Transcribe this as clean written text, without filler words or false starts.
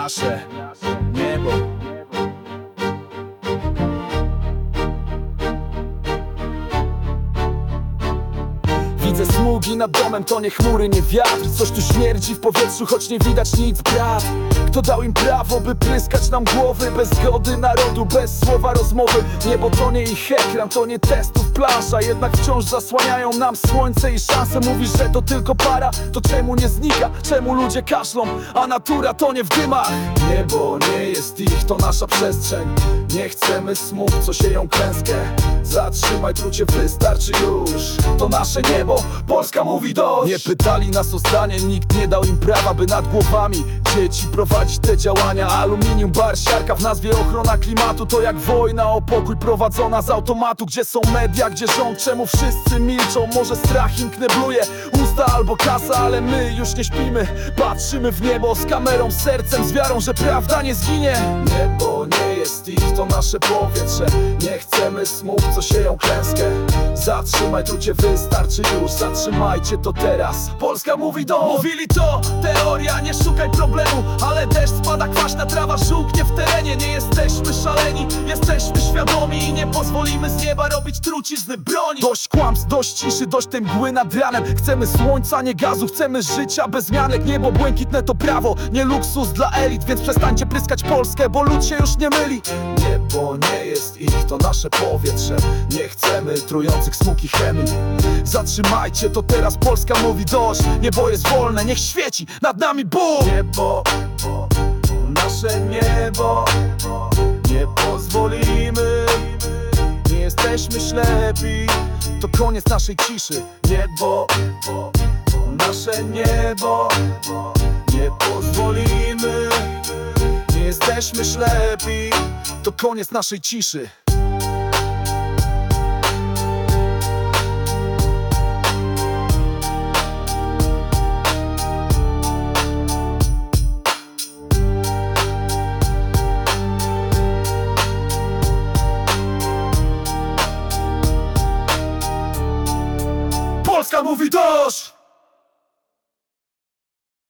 nasze niebo. Widzę smugi nad domem, to nie chmury, nie wiatr. Coś tu śmierdzi w powietrzu, choć nie widać nic, brat. Kto dał im prawo, by pryskać nam głowy? Bez zgody narodu, bez słowa rozmowy. Niebo to nie ich ekran, to nie testów plansza. Jednak wciąż zasłaniają nam słońce i szanse. Mówisz, że to tylko para, to czemu nie znika? Czemu ludzie kaszlą, a natura to nie w dymach? Niebo nie jest ich, to nasza przestrzeń. Nie chcemy smug, co sieją klęskę. Zatrzymaj trucie, wystarczy już. To nasze niebo, Polska mówi dość. Nie pytali nas o zdanie, nikt nie dał im prawa, by nad głowami dzieci prowadzić te działania. Aluminium, bar, siarka, w nazwie ochrona klimatu. To jak wojna o pokój prowadzona z automatu. Gdzie są media, gdzie rząd, czemu wszyscy milczą? Może strach im knebluje usta albo kasa, ale my już nie śpimy. Patrzymy w niebo z kamerą, z sercem, z wiarą, że prawda nie zginie. Niebo nie jest ich, to nasze powietrze. Nie chcemy smug, co sieją klęskę. Zatrzymaj trucie, wystarczy już. Zatrzymajcie to teraz, Polska mówi do. Mówili to teoria, nie szukaj problemu. Ale deszcz spada, kwaśna trawa żółknie w terenie. Nie jesteśmy szaleni, jesteśmy świadomi. I nie pozwolimy z nieba robić trucizny broni. Dość kłamstw, dość ciszy, dość tej mgły nad ranem. Chcemy słońca, nie gazu, chcemy życia bez zmianek. Niebo błękitne to prawo, nie luksus dla elit. Więc przestańcie pryskać Polskę, bo lud się już nie myli. Niebo nie jest ich, to nasze powietrze. Nie chcemy trujących smug i chemii. Zatrzymajcie to teraz, Polska mówi dość. Niebo jest wolne, niech świeci nad nami Bóg. Niebo, nasze niebo. Nie pozwolimy, nie jesteśmy ślepi. To koniec naszej ciszy. Niebo, nasze niebo. Nie pozwolimy, nie jesteśmy ślepi. To koniec naszej ciszy. Polska mówi dość!